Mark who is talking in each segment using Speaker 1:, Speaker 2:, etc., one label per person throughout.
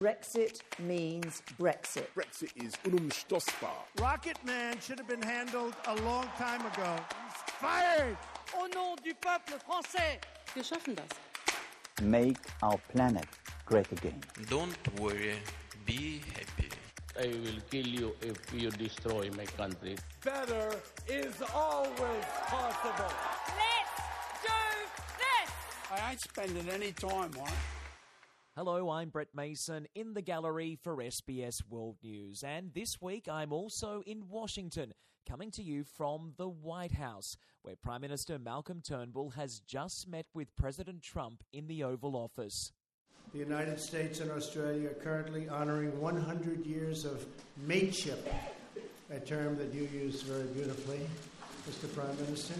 Speaker 1: Brexit means Brexit.
Speaker 2: Brexit is unumstoßbar.
Speaker 3: Rocket Man should have been handled a long time ago. He's fired!
Speaker 4: Au nom du peuple français.
Speaker 5: Wir schaffen das.
Speaker 6: Make our planet great again.
Speaker 7: Don't worry, be happy.
Speaker 8: I will kill you if you destroy my country.
Speaker 3: Better is always possible.
Speaker 4: Let's do this!
Speaker 2: I ain't spending any time on it.
Speaker 9: Hello, I'm Brett Mason in the gallery for SBS World News. And this week I'm also in Washington, coming to you from the White House, where Prime Minister Malcolm Turnbull has just met with President Trump in the Oval Office.
Speaker 3: The United States and Australia are currently honouring 100 years of mateship, a term that you use very beautifully, Mr. Prime Minister.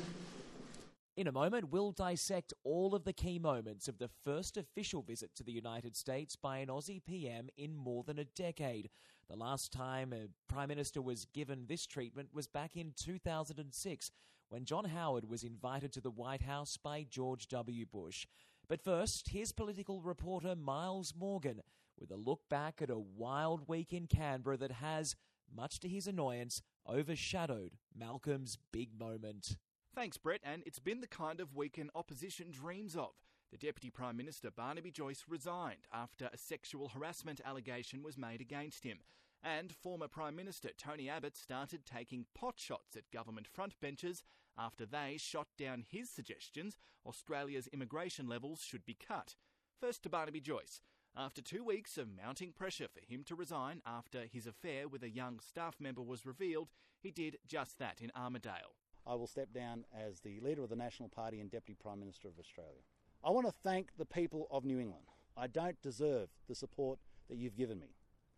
Speaker 9: In a moment, we'll dissect all of the key moments of the first official visit to the United States by an Aussie PM in more than a decade. The last time a Prime Minister was given this treatment was back in 2006, when John Howard was invited to the White House by George W. Bush. But first, here's political reporter Miles Morgan with a look back at a wild week in Canberra that has, much to his annoyance, overshadowed Malcolm's big moment.
Speaker 10: Thanks, Brett, and it's been the kind of week an opposition dreams of. The Deputy Prime Minister, Barnaby Joyce, resigned after a sexual harassment allegation was made against him. And former Prime Minister Tony Abbott started taking potshots at government frontbenchers after they shot down his suggestions Australia's immigration levels should be cut. First to Barnaby Joyce. After 2 weeks of mounting pressure for him to resign after his affair with a young staff member was revealed, he did just that in Armidale.
Speaker 11: I will step down as the Leader of the National Party and Deputy Prime Minister of Australia. I want to thank the people of New England. I don't deserve the support that you've given me.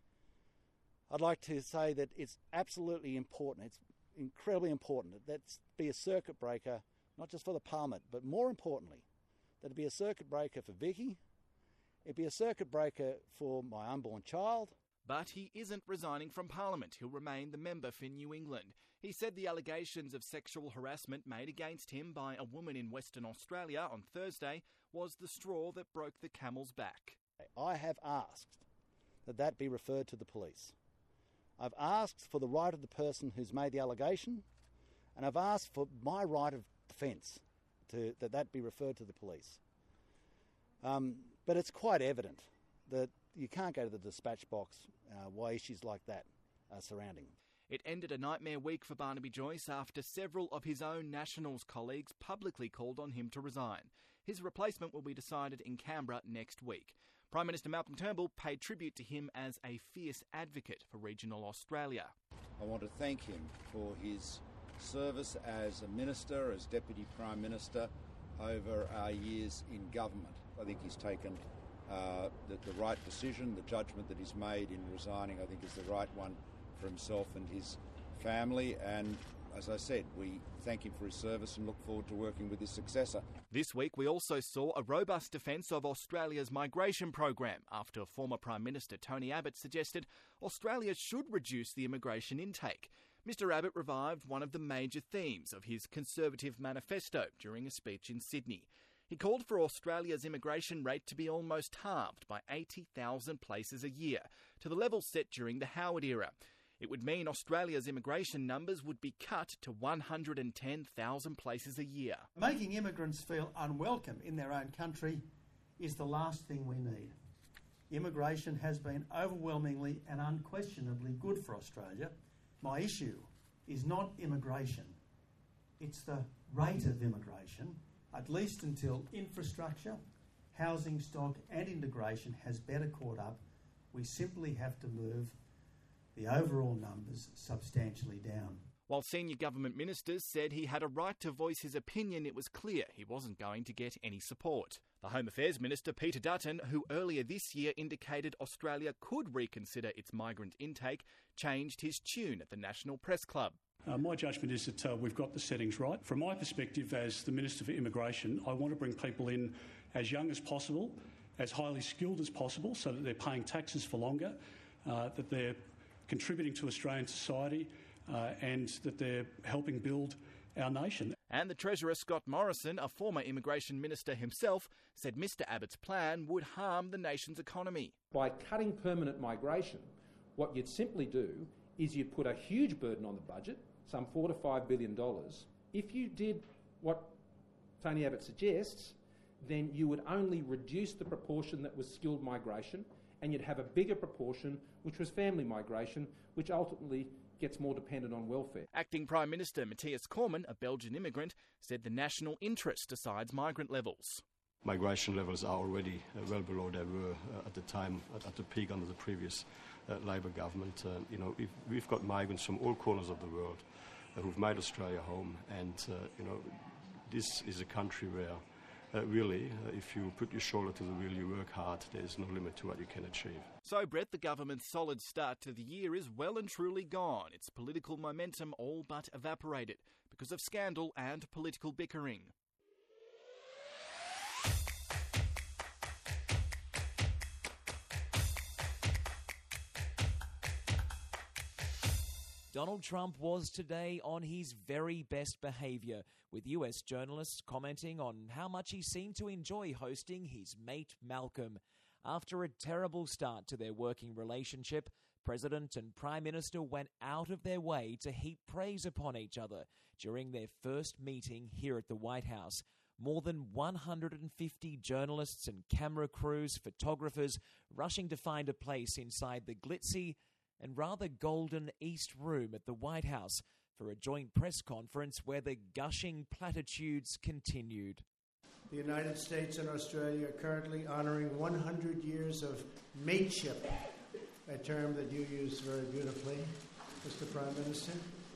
Speaker 11: I'd like to say that it's absolutely important, it's incredibly important that be a circuit breaker, not just for the Parliament, but more importantly, that it be a circuit breaker for Vicky, it'd be a circuit breaker for my unborn child.
Speaker 10: But he isn't resigning from Parliament. He'll remain the member for New England. He said the allegations of sexual harassment made against him by a woman in Western Australia on Thursday was the straw that broke the camel's back.
Speaker 11: I have asked that be referred to the police. I've asked for the right of the person who's made the allegation, and I've asked for my right of defence that be referred to the police. But it's quite evident that you can't go to the dispatch box while issues like that are surrounding.
Speaker 10: It ended a nightmare week for Barnaby Joyce after several of his own Nationals colleagues publicly called on him to resign. His replacement will be decided in Canberra next week. Prime Minister Malcolm Turnbull paid tribute to him as a fierce advocate for regional Australia.
Speaker 12: I want to thank him for his service as a minister, as Deputy Prime Minister over our years in government. I think he's taken the right decision. The judgment that he's made in resigning, I think, is the right one for himself and his family. And as I said, we thank him for his service and look forward to working with his successor.
Speaker 10: This week we also saw a robust defence of Australia's migration program after former Prime Minister Tony Abbott suggested Australia should reduce the immigration intake. Mr Abbott revived one of the major themes of his Conservative manifesto during a speech in Sydney. He called for Australia's immigration rate to be almost halved by 80,000 places a year, to the level set during the Howard era. It would mean Australia's immigration numbers would be cut to 110,000 places a year.
Speaker 13: Making immigrants feel unwelcome in their own country is the last thing we need. Immigration has been overwhelmingly and unquestionably good for Australia. My issue is not immigration. It's the rate of immigration, at least until infrastructure, housing stock and integration has better caught up. We simply have to move the overall numbers substantially down.
Speaker 10: While senior government ministers said he had a right to voice his opinion, it was clear he wasn't going to get any support. The Home Affairs Minister, Peter Dutton, who earlier this year indicated Australia could reconsider its migrant intake, changed his tune at the National Press Club.
Speaker 14: My judgment is that we've got the settings right. From my perspective as the Minister for Immigration, I want to bring people in as young as possible, as highly skilled as possible, so that they're paying taxes for longer, that they're contributing to Australian society, and that they're helping build our nation.
Speaker 10: And the Treasurer Scott Morrison, a former immigration minister himself, said Mr Abbott's plan would harm the nation's economy.
Speaker 5: By cutting permanent migration, what you'd simply do is you'd put a huge burden on the budget, some $4 to $5 billion. If you did what Tony Abbott suggests, then you would only reduce the proportion that was skilled migration, and you'd have a bigger proportion which was family migration, which ultimately gets more dependent on welfare.
Speaker 10: Acting Prime Minister Matthias Cormann, a Belgian immigrant, said the national interest decides migrant levels.
Speaker 15: Migration levels are already well below they were at the time, at the peak under the previous Labour government. We've got migrants from all corners of the world who've made Australia home, and this is a country where really, if you put your shoulder to the wheel, you work hard, there's no limit to what you can achieve.
Speaker 10: So, Brett, the government's solid start to the year is well and truly gone. Its political momentum all but evaporated because of scandal and political bickering.
Speaker 9: Donald Trump was today on his very best behaviour, with US journalists commenting on how much he seemed to enjoy hosting his mate Malcolm. After a terrible start to their working relationship, President and Prime Minister went out of their way to heap praise upon each other during their first meeting here at the White House. More than 150 journalists and camera crews, photographers, rushing to find a place inside the glitzy and rather golden East Room at the White House for a joint press conference where the gushing platitudes continued.
Speaker 3: The United States and Australia are currently honouring 100 years of mateship, a term that you use very beautifully, Mr. Prime Minister.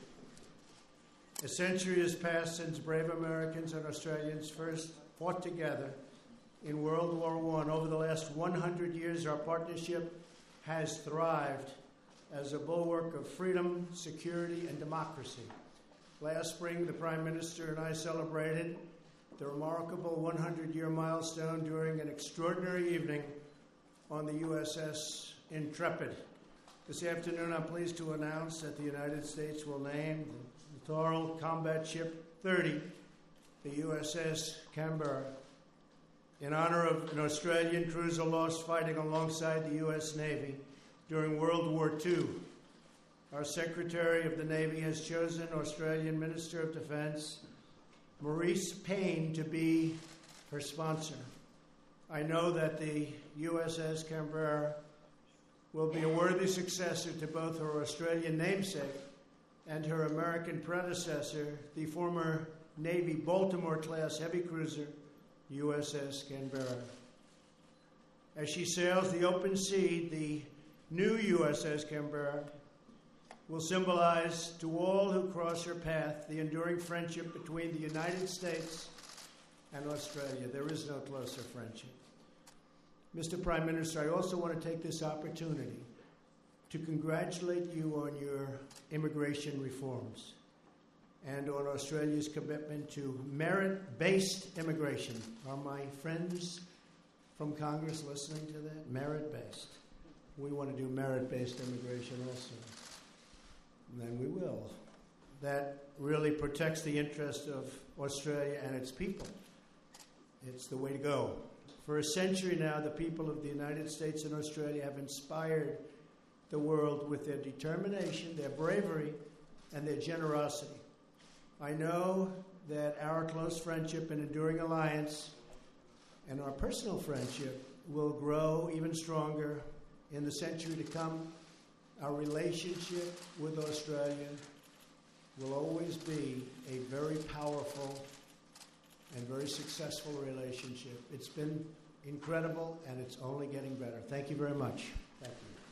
Speaker 3: A century has passed since brave Americans and Australians first fought together in World War I. Over the last 100 years, our partnership has thrived as a bulwark of freedom, security, and democracy. Last spring, the Prime Minister and I celebrated the remarkable 100-year milestone during an extraordinary evening on the USS Intrepid. This afternoon, I'm pleased to announce that the United States will name the Littoral Combat Ship 30, the USS Canberra, in honor of an Australian cruiser lost fighting alongside the U.S. Navy during World War II. Our Secretary of the Navy has chosen Australian Minister of Defence Maurice Payne to be her sponsor. I know that the USS Canberra will be a worthy successor to both her Australian namesake and her American predecessor, the former Navy Baltimore-class heavy cruiser USS Canberra. As she sails the open sea, the new USS Canberra will symbolize to all who cross her path the enduring friendship between the United States and Australia. There is no closer friendship. Mr. Prime Minister, I also want to take this opportunity to congratulate you on your immigration reforms and on Australia's commitment to merit-based immigration. Are my friends from Congress listening to that? Merit-based. We want to do merit-based immigration also. And then we will. That really protects the interest of Australia and its people. It's the way to go. For a century now, the people of the United States and Australia have inspired the world with their determination, their bravery, and their generosity. I know that our close friendship and enduring alliance and our personal friendship will grow even stronger in the century to come. Our relationship with Australia will always be a very powerful and very successful relationship. It's been incredible, and it's only getting better. Thank you very much. Thank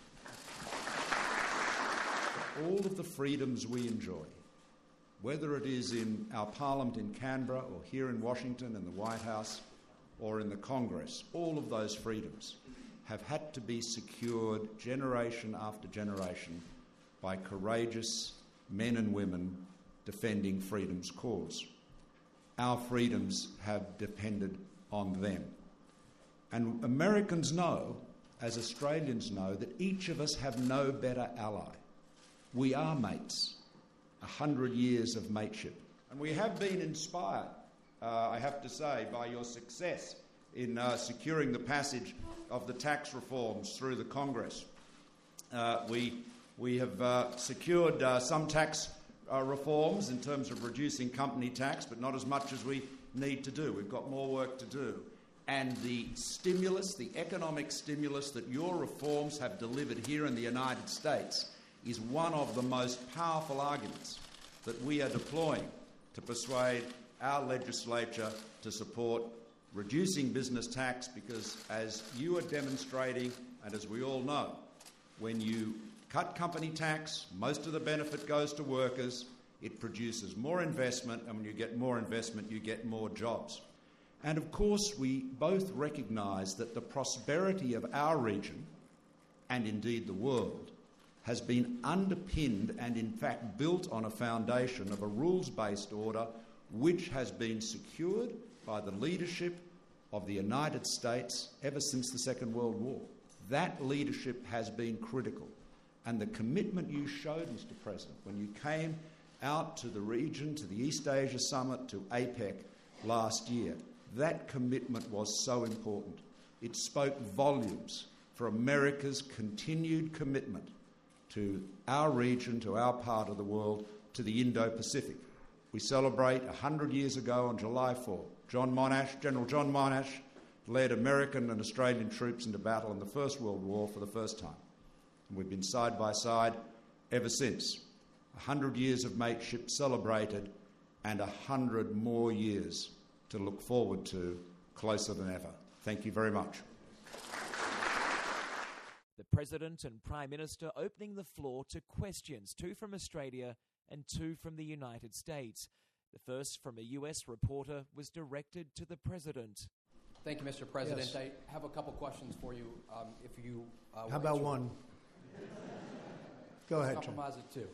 Speaker 3: you.
Speaker 12: All of the freedoms we enjoy, whether it is in our Parliament in Canberra or here in Washington in the White House or in the Congress, all of those freedoms have had to be secured generation after generation by courageous men and women defending freedom's cause. Our freedoms have depended on them. And Americans know, as Australians know, that each of us have no better ally. We are mates. 100 years of mateship
Speaker 16: And we have been inspired, I have to say, by your success in securing the passage of the tax reforms through the Congress. We have secured some tax reforms in terms of reducing company tax, but not as much as we need to do. We've got more work to do. And the stimulus, the economic stimulus that your reforms have delivered here in the United States is one of the most powerful arguments that we are deploying to persuade our legislature to support reducing business tax, because as you are demonstrating, and as we all know, when you cut company tax, most of the benefit goes to workers, it produces more investment, and when you get more investment, you get more jobs. And of course, we both recognise that the prosperity of our region, and indeed the world, has been underpinned and in fact built on a foundation of a rules-based order which has been secured by the leadership of the United States ever since the Second World War. That leadership has been critical. And the commitment you showed, Mr. President, when you came out to the region, to the East Asia Summit, to APEC last year, that commitment was so important. It spoke volumes for America's continued commitment to our region, to our part of the world, to the Indo-Pacific. We celebrate 100 years ago on July 4. General John Monash led American and Australian troops into battle in the First World War for the first time. And we've been side by side ever since. 100 years of mateship celebrated and 100 more years to look forward to, closer than ever. Thank you very much.
Speaker 9: The President and Prime Minister opening the floor to questions, 2 from Australia and 2 from the United States. The first from a US reporter was directed to the President.
Speaker 17: Thank you, Mr. President.
Speaker 3: Yes.
Speaker 17: I have a couple questions for you. If you
Speaker 3: How about one? Go ahead,
Speaker 17: compromise it too.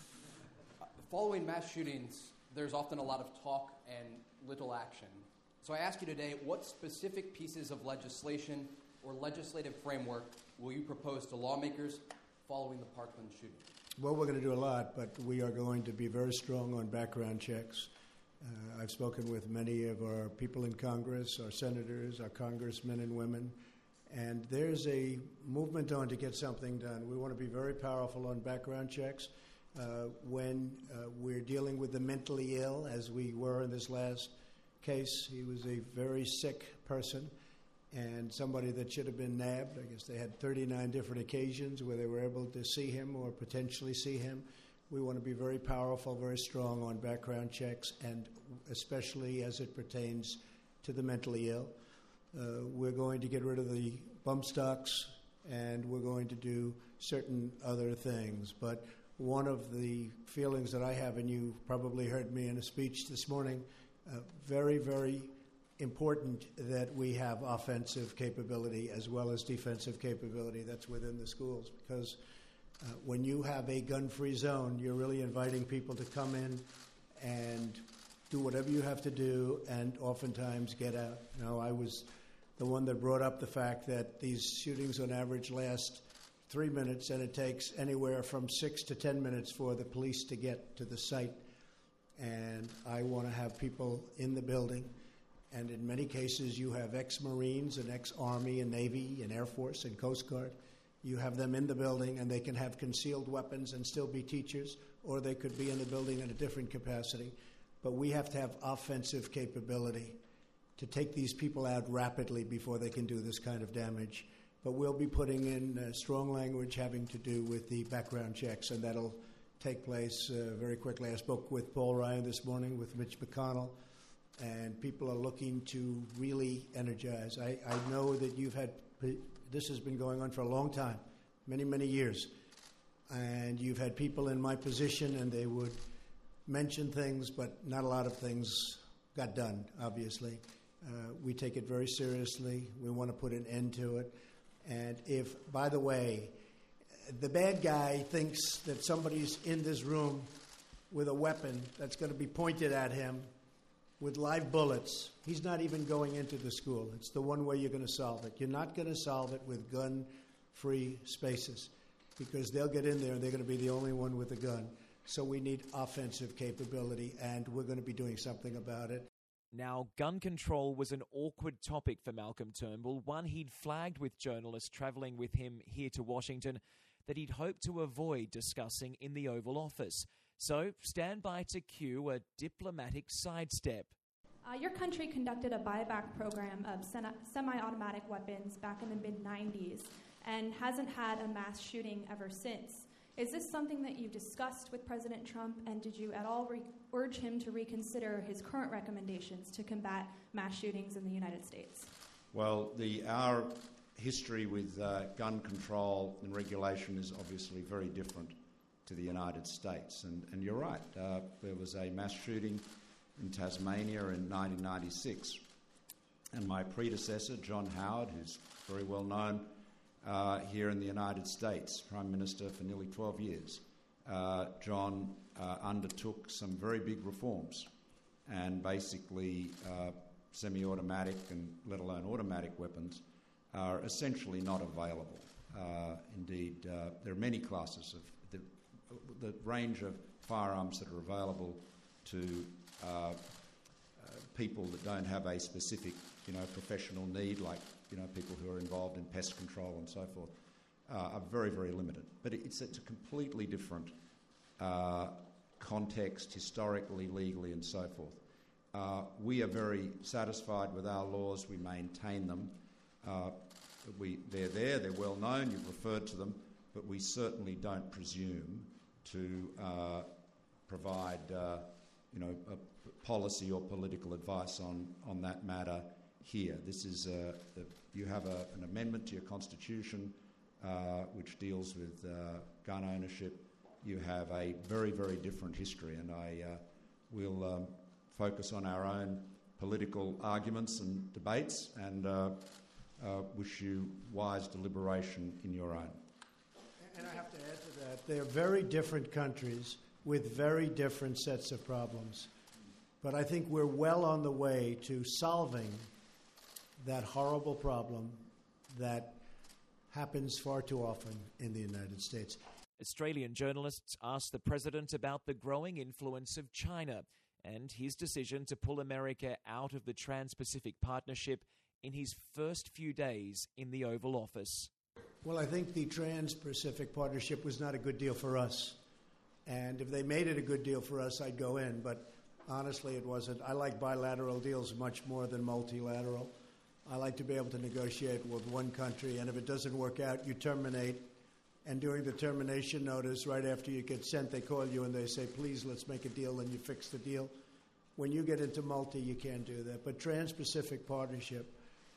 Speaker 17: Following mass shootings, there's often a lot of talk and little action. So I ask you today, what specific pieces of legislation or legislative framework will you propose to lawmakers following the Parkland shooting?
Speaker 3: Well, we're going to do a lot, but we are going to be very strong on background checks. I've spoken with many of our people in Congress, our senators, our congressmen and women, and there's a movement on to get something done. We want to be very powerful on background checks. When we're dealing with the mentally ill, as we were in this last case, he was a very sick person and somebody that should have been nabbed. I guess they had 39 different occasions where they were able to see him or potentially see him. We want to be very powerful, very strong on background checks, and especially as it pertains to the mentally ill. We're going to get rid of the bump stocks, and we're going to do certain other things. But one of the feelings that I have, and you probably heard me in a speech this morning, very, very important that we have offensive capability as well as defensive capability that's within the schools, because when you have a gun-free zone, you're really inviting people to come in and do whatever you have to do and oftentimes get out. Now, I was the one that brought up the fact that these shootings on average last 3 minutes, and it takes anywhere from 6 to 10 minutes for the police to get to the site. And I want to have people in the building. And in many cases, you have ex-Marines and ex-Army and Navy and Air Force and Coast Guard. You have them in the building, and they can have concealed weapons and still be teachers, or they could be in the building in a different capacity. But we have to have offensive capability to take these people out rapidly before they can do this kind of damage. But we'll be putting in strong language having to do with the background checks, and that'll take place very quickly. I spoke with Paul Ryan this morning, with Mitch McConnell, and people are looking to really energize. I know that this has been going on for a long time, many, many years, and you've had people in my position, and they would mention things, but not a lot of things got done, obviously. We take it very seriously. We want to put an end to it. And if, by the way, the bad guy thinks that somebody's in this room with a weapon that's going to be pointed at him with live bullets, he's not even going into the school. It's the one way you're going to solve it. You're not going to solve it with gun-free spaces, because they'll get in there and they're going to be the only one with a gun. So we need offensive capability, and we're going to be doing something about it.
Speaker 9: Now, gun control was an awkward topic for Malcolm Turnbull, one he'd flagged with journalists travelling with him here to Washington that he'd hoped to avoid discussing in the Oval Office. So stand by to cue a diplomatic sidestep.
Speaker 18: Your country conducted a buyback program of semi-automatic weapons back in the mid-90s and hasn't had a mass shooting ever since. Is this something that you've discussed with President Trump, and did you at all urge him to reconsider his current recommendations to combat mass shootings in the United States?
Speaker 16: Well, our history with gun control and regulation is obviously very different to the United States. And you're right, there was a mass shooting in Tasmania in 1996. And my predecessor, John Howard, who's very well known here in the United States, Prime Minister for nearly 12 years, John undertook some very big reforms, and basically semi-automatic and let alone automatic weapons are essentially not available. Indeed, there are many classes of the range of firearms that are available to people that don't have a specific, professional need, like people who are involved in pest control and so forth, are very, very limited. But it's a completely different context, historically, legally, and so forth. We are very satisfied with our laws. We maintain them. They're there. They're well known. You've referred to them, but we certainly don't presume to provide, a policy or political advice on that matter here. This is you have an amendment to your constitution which deals with gun ownership. You have a very, very different history, and I will focus on our own political arguments and debates, and wish you wise deliberation in your own.
Speaker 3: And I have to add to that, they're very different countries with very different sets of problems. But I think we're well on the way to solving that horrible problem that happens far too often in the United States.
Speaker 9: Australian journalists asked the president about the growing influence of China and his decision to pull America out of the Trans-Pacific Partnership in his first few days in the Oval Office.
Speaker 3: Well, I think the Trans-Pacific Partnership was not a good deal for us. And if they made it a good deal for us, I'd go in. But honestly, it wasn't. I like bilateral deals much more than multilateral. I like to be able to negotiate with one country, and if it doesn't work out, you terminate. And during the termination notice, right after you get sent, they call you and they say, please, let's make a deal, and you fix the deal. When you get into multi, you can't do that. But Trans-Pacific Partnership,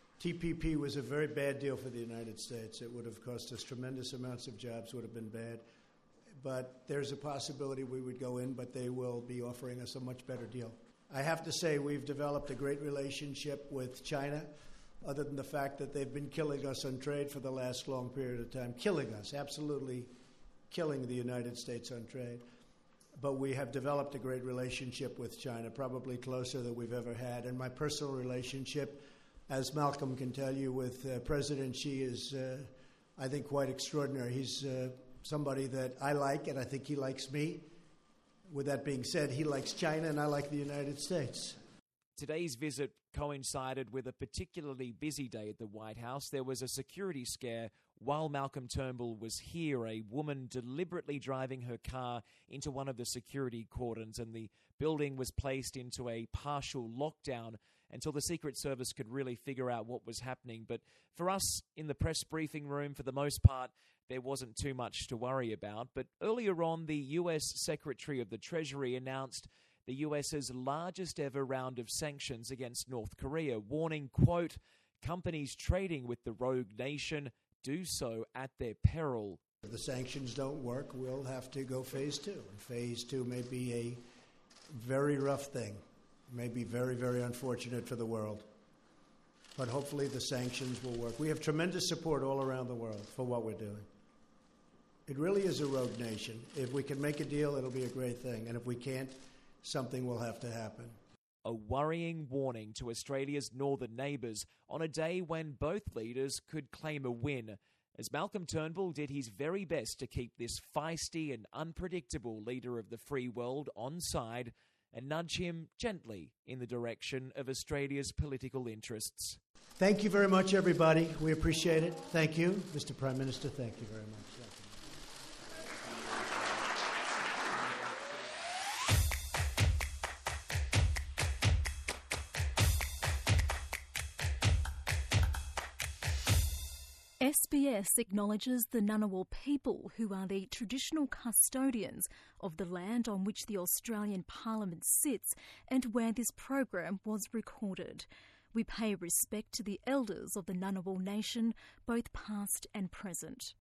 Speaker 3: TPP was a very bad deal for the United States. It would have cost us tremendous amounts of jobs, would have been bad. But there's a possibility we would go in, but they will be offering us a much better deal. I have to say we've developed a great relationship with China, other than the fact that they've been killing us on trade for the last long period of time. Killing us, absolutely killing the United States on trade. But we have developed a great relationship with China, probably closer than we've ever had. And my personal relationship, as Malcolm can tell you, with President Xi is, I think, quite extraordinary. He's somebody that I like, and I think he likes me. With that being said, he likes China, and I like the United States.
Speaker 9: Today's visit coincided with a particularly busy day at the White House. There was a security scare while Malcolm Turnbull was here. A woman deliberately driving her car into one of the security cordons, and the building was placed into a partial lockdown until the Secret Service could really figure out what was happening. But for us in the press briefing room, for the most part, there wasn't too much to worry about. But earlier on, the US Secretary of the Treasury announced the US's largest ever round of sanctions against North Korea, warning, quote, companies trading with the rogue nation do so at their peril.
Speaker 3: If the sanctions don't work, we'll have to go phase two. Phase two may be a very rough thing, may be very, very unfortunate for the world. But hopefully the sanctions will work. We have tremendous support all around the world for what we're doing. It really is a rogue nation. If we can make a deal, it'll be a great thing. And if we can't, something will have to happen.
Speaker 9: A worrying warning to Australia's northern neighbours on a day when both leaders could claim a win. as Malcolm Turnbull did his very best to keep this feisty and unpredictable leader of the free world on side and nudge him gently in the direction of Australia's political interests.
Speaker 3: Thank you very much, everybody. We appreciate it. Thank you, Mr. Prime Minister. Thank you very much.
Speaker 19: SBS acknowledges the Ngunnawal people, who are the traditional custodians of the land on which the Australian Parliament sits and where this program was recorded. We pay respect to the elders of the Ngunnawal Nation, both past and present.